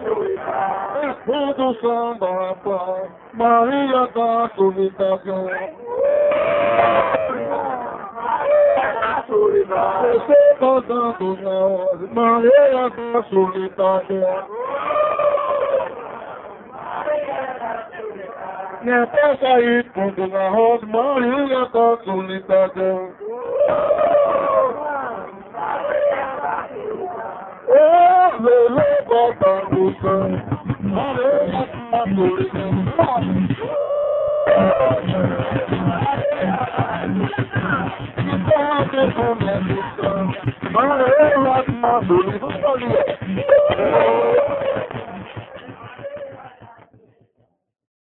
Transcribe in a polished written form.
Tudo samba, pá, Maria da Solidão. Você cantando na hora, Maria da Solidão. Minha peça aí, tudo na roda, Maria da Solidão. Ô, Lele, bota no chão, Maria da Solidão. Maria da Solidão.